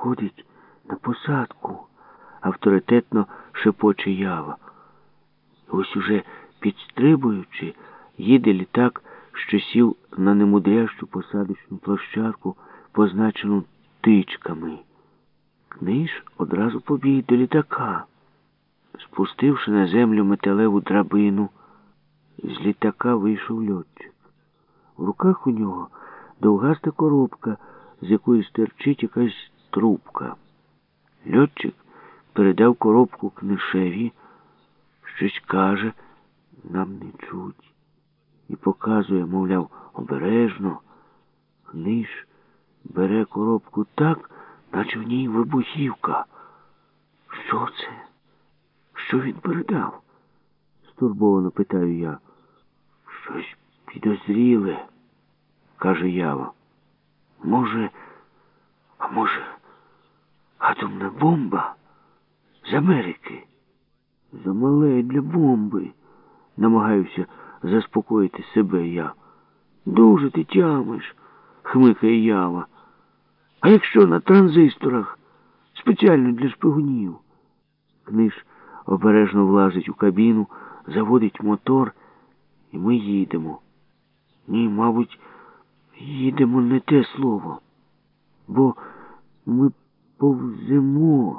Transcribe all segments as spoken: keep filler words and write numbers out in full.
виходить на посадку, авторитетно шепоче Ява. Ось уже підстрибуючи, їде літак, що сів на немудрящу посадочну площадку, позначену тичками. Книж одразу побіг до літака. Спустивши на землю металеву драбину, з літака вийшов льотчик. В руках у нього довгаста коробка, з якої стирчить якась трубка. Льотчик передав коробку Книшеві, щось каже, нам не чуть, і показує, мовляв, обережно. Книж бере коробку так, наче в ній вибухівка. Що це? Що він передав? Стурбовано питаю я. Щось підозріле, каже Ява. Може, а може, атомна бомба з Америки? Замале для бомби, намагаюся заспокоїти себе я. Дуже ти тямиш, хмикає Ява. А якщо на транзисторах, спеціально для шпигунів? Книж обережно влазить у кабіну, заводить мотор, і ми їдемо. Ні, мабуть, їдемо не те слово, бо ми повземо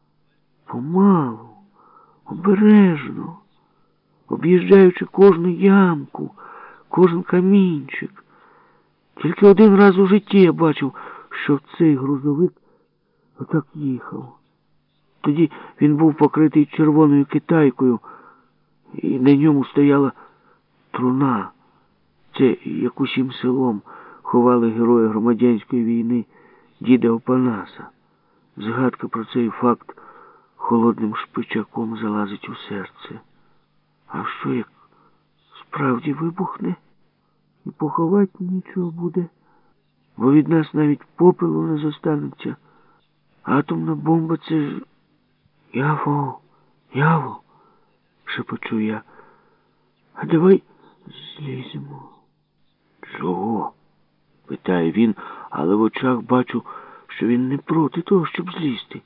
помалу, обережно, об'їжджаючи кожну ямку, кожен камінчик. Тільки один раз у житті я бачив, що цей грузовик отак їхав. Тоді він був покритий червоною китайкою, і на ньому стояла труна. Це, як усім селом, ховали героя громадянської війни діда Опанаса. Згадка про цей факт холодним шпичаком залазить у серце. А що, як справді вибухне? І поховати нічого буде, бо від нас навіть попелу не зостанеться. Атомна бомба — це ж... Яво, Яво, шепочу я. А давай зліземо. Чого? Питає він, але в очах бачу, що він не проти того, щоб злізти.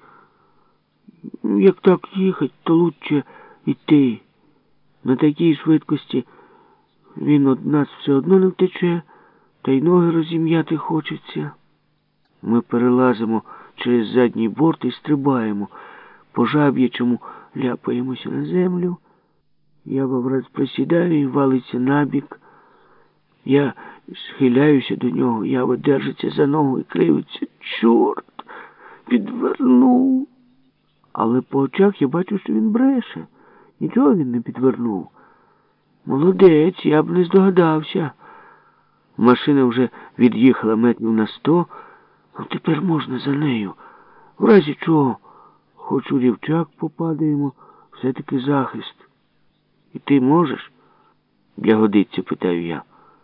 Як так їхати, то лучше йти. На такій швидкості він від нас все одно не втече, та й ноги розім'яти хочеться. Ми перелазимо через задній борт і стрибаємо. По жаб'ячому ляпаємося на землю. Ява враз присідає і валиться набік. Я схиляюся до нього, Ява держиться за ногу і кривиться. Чорт, підвернув. Але по очах я бачу, що він бреше. Нічого він не підвернув. Молодець, я б не здогадався. Машина вже від'їхала метрів на сто, а тепер можна за нею. В разі чого, хоч у рівчак попадаємо, все-таки захист. І ти можеш? Для годиться, питаю я.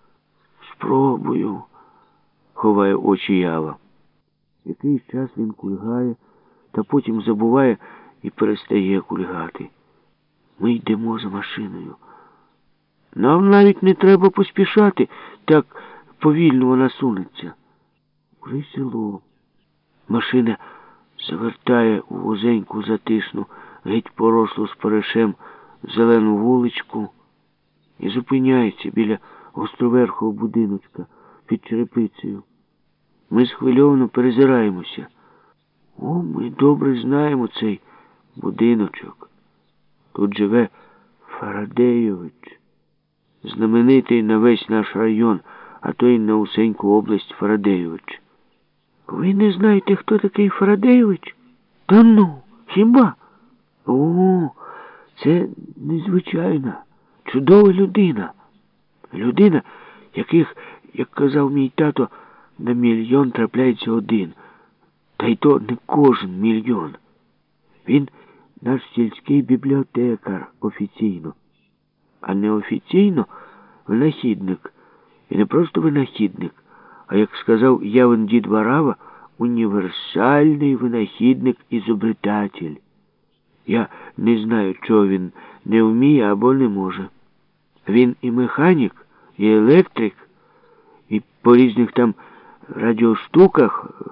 Спробую, ховає очі Ява. Якийсь час він кульгає, та потім забуває і перестає кульгати. Ми йдемо за машиною. Нам навіть не треба поспішати, так повільно вона сунеться. Уже й село. Машина завертає у вузеньку затишну, геть порослу спаришем зелену вуличку і зупиняється біля гостроверхого будиночка під черепицею. Ми схвильовано перезираємося. О, ми добре знаємо цей будиночок. Тут живе Фарадеєвич, знаменитий на весь наш район, а то й на усеньку область Фарадеєвич. Ви не знаєте, хто такий Фарадеєвич? Та ну, хіба? О, це незвичайна, чудова людина. Людина, яких, як казав мій тато, на мільйон трапляється один. Та й то не кожен мільйон. Він наш сільський бібліотекар офіційно. А неофіційно винахідник. І не просто винахідник, а, як сказав Явин дід Варава, універсальний винахідник-ізобретатель. Я не знаю, чого він не вміє або не може. Він і механік, і електрик, і по різних там радіоштуках,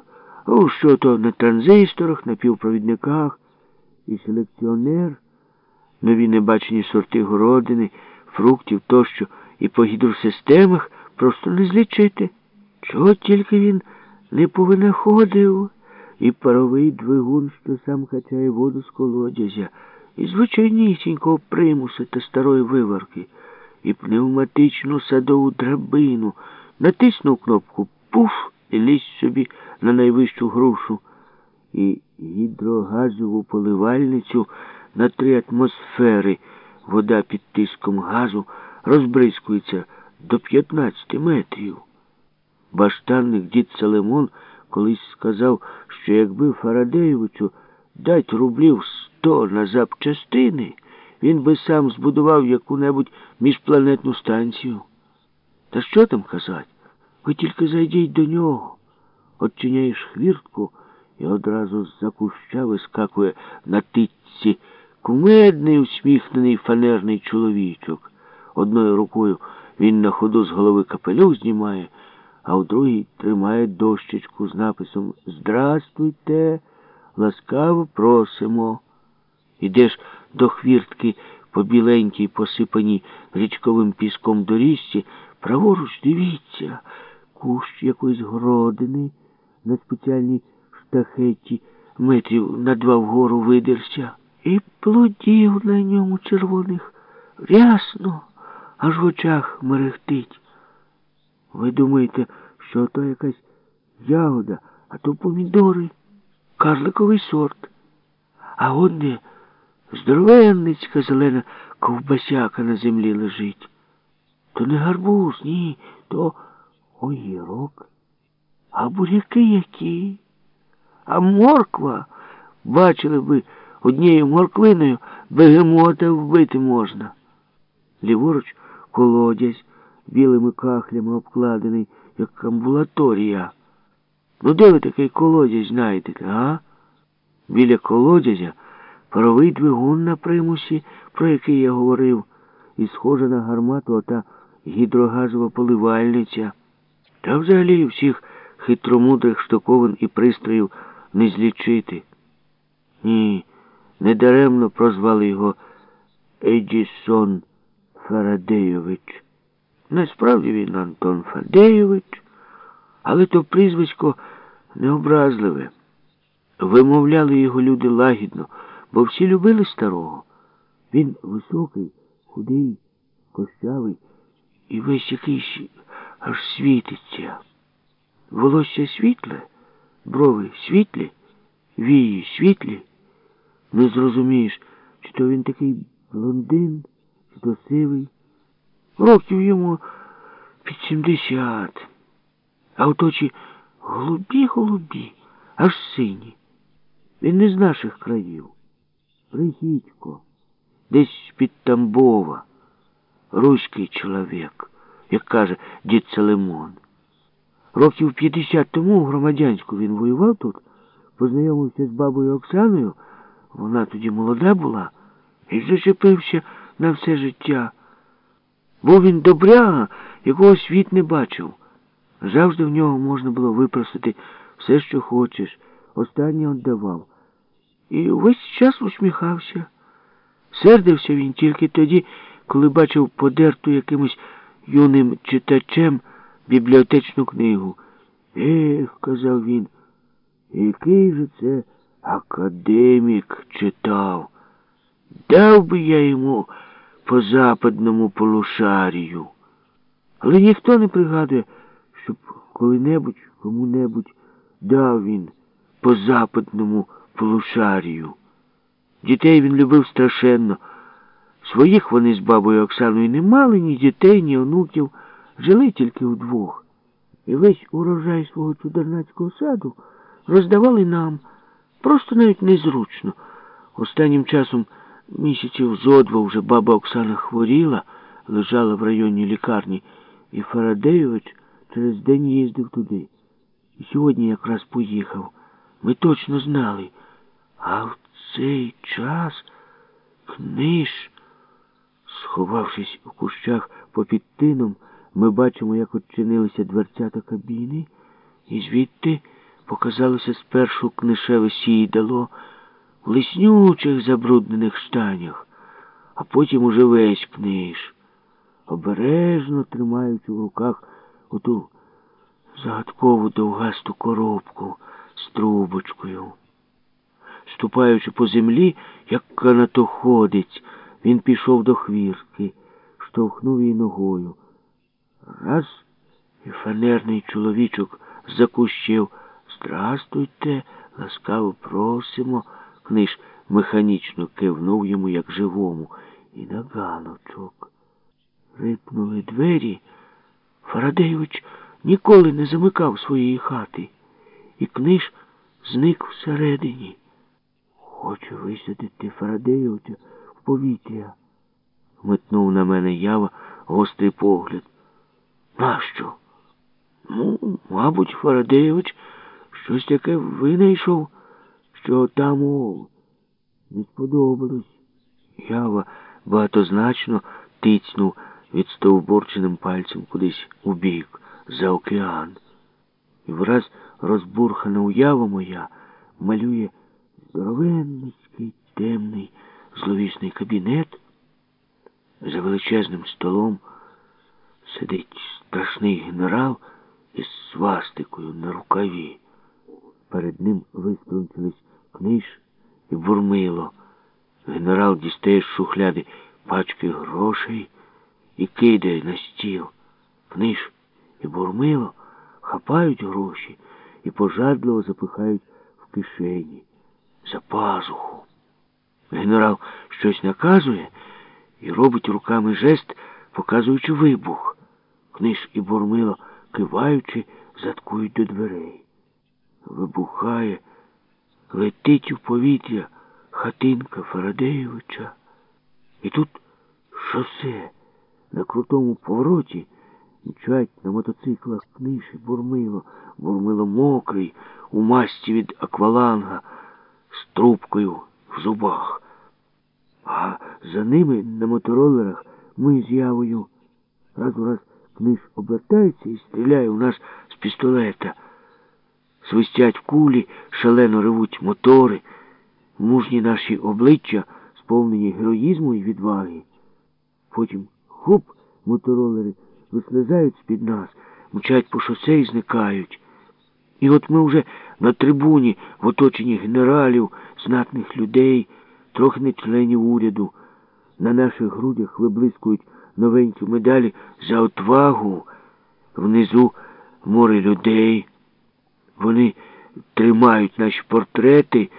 О, що то на транзисторах, на півпровідниках і селекціонер, нові небачені сорти городини, фруктів тощо, і по гідросистемах просто не злічити. Чого тільки він не повинаходив, і паровий двигун, що сам качає воду з колодязя, і звичайнісінького примуса та старої виварки, і пневматичну садову драбину. Натиснув кнопку «Пуф» і лізь собі на найвищу грушу, і гідрогазову поливальницю на три атмосфери. Вода під тиском газу розбризкується до п'ятнадцяти метрів. Баштанник дід Салимон колись сказав, що якби Фарадеєвичу дать рублів сто на запчастини, він би сам збудував яку-небудь міжпланетну станцію. Та що там казать? Ви тільки зайдіть до нього. Odчиняєш хвіртку, і одразу з-за куща вискакує на титці кумедний усміхнений фанерний чоловічок. Одною рукою він на ходу з голови капелюх знімає, а у другій тримає дощечку з написом «Здрастуйте, ласкаво просимо». Ідеш до хвіртки по біленькій, посипаній річковим піском доріжці, праворуч дивіться, кущ якоїсь городини на спеціальній штахеті метрів на два вгору видерся. І плодів на ньому червоних рясно, аж в очах мерехтить. Ви думаєте, що то якась ягода, а то помідори, карликовий сорт. А от де здоровенницька зелена ковбасяка на землі лежить. То не гарбуз, ні, то огірок. А буряки які? А морква, бачили би, однією морквиною бегемота вбити можна. Ліворуч колодязь, білими кахлями обкладений, як амбулаторія. Ну де ви такий колодязь знайдете, а? Біля колодязя паровий двигун на примусі, про який я говорив, і схожа на гармату ота гідрогазова поливальниця. Та взагалі всіх хитромудрих штуковин і пристроїв не злічити. Ні, недаремно прозвали його Едісон Фарадеєвич. Насправді він Антон Фадеєвич, але то прізвисько необразливе. Вимовляли його люди лагідно, бо всі любили старого. Він високий, худий, кощавий і весь якийсь аж світиться. Волосся світле, брови світлі, вії світлі. Не зрозумієш, чи то він такий блондин, чи то сивий. Років йому під сімдесят. А от очі голубі-голубі, аж сині. Він не з наших країв. Прихідько, десь під Тамбова. Руський чоловік, як каже дід Салимон. Років п'ятдесят тому в Громадянську він воював тут, познайомився з бабою Оксаною, вона тоді молода була, і зачепився на все життя. Був він добряга, якого світ не бачив. Завжди в нього можна було випросити все, що хочеш. Останнє віддавав. І весь час усміхався. Сердився він тільки тоді, коли бачив подерту якимось юним читачем бібліотечну книгу. «Ех, — казав він, — який же це академік читав. Дав би я йому по западному полушарію». Але ніхто не пригадує, щоб коли-небудь, кому-небудь дав він по западному полушарію. Дітей він любив страшенно. Своїх вони з бабою Оксаною не мали, ні дітей, ні онуків. Жили тільки вдвох. І весь урожай свого чудернацького саду роздавали нам. Просто навіть незручно. Останнім часом місяців зо два вже баба Оксана хворіла, лежала в районній лікарні, і Фарадеєвич через день їздив туди. І сьогодні якраз поїхав. Ми точно знали. А в цей час книж, сховавшись у кущах попід тином, ми бачимо, як відчинилися дверцята кабіни, і звідти показалося спершу книшеве сідало в лиснючих забруднених штанях, а потім уже весь книж, обережно тримаючи в руках оту загадкову довгасту коробку з трубочкою. Ступаючи по землі, як канатоходець, він пішов до хвіртки, штовхнув її ногою. Раз, і фанерний чоловічок закущив: «Здрастуйте, ласкаво просимо». Книж механічно кивнув йому, як живому, і на ганочок. Рипнули двері. Фарадеєвич ніколи не замикав своєї хати, і книж зник всередині. «Хочу висадити Фарадеєвича в повітря», — метнув на мене Ява гострий погляд. «Нащо?» «Ну, мабуть, Фарадеєвич щось таке винайшов, що там, о, не сподобалось». Ява багатозначно тицнув відстовбурченим пальцем кудись у бік, за океан. І враз розбурхана уява моя малює здоровенний, темний, зловісний кабінет. За величезним столом сидить страшний генерал із свастикою на рукаві. Перед ним виструнчились книж і бурмило. Генерал дістає з шухляди пачки грошей і кидає на стіл. Книж і бурмило хапають гроші і пожадливо запихають в кишені, за пазуху. Генерал щось наказує і робить руками жест, показуючи вибух. Книж і бурмило, киваючи, заткують до дверей. Вибухає, летить у повітря хатинка Фарадеєвича. І тут шосе на крутому повороті мчать на мотоциклах книж і бурмило. Бурмило мокрий, у масті від акваланга, з трубкою в зубах. А за ними на моторолерах ми з Явою. Раз у раз книж обертається і стріляє у нас з пістолета. Свистять кулі, шалено ревуть мотори. Мужні наші обличчя сповнені героїзму і відваги. Потім хоп, моторолери вислизають з-під нас, мчать по шосе і зникають. І от ми вже на трибуні в оточенні генералів, знатних людей, трохи не членів уряду. На наших грудях виблискують новенькі медалі за отвагу. Внизу море людей. Вони тримають наші портрети